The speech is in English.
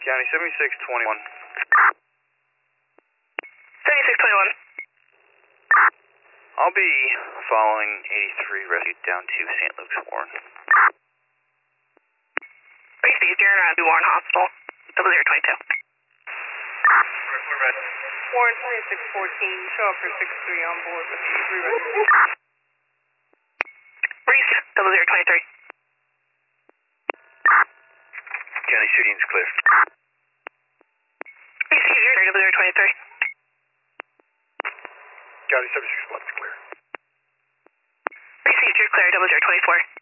County 7621. 7621. I'll be following 83 rescue down to St. Luke's Warren. Received, you're at Warren Hospital, 0022. Warren 2614, show up for 6-3 on board with 83 rescue. Reese, 0023. County shooting's clear. Received, you're 0023. County 76 clear. Received, you're clear, 0024.